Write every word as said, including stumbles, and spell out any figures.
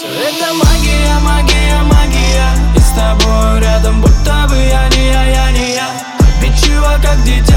Все это магия, магия, магия. И с тобой рядом, будто бы я не я, я не я. Обидчиво, как дитя.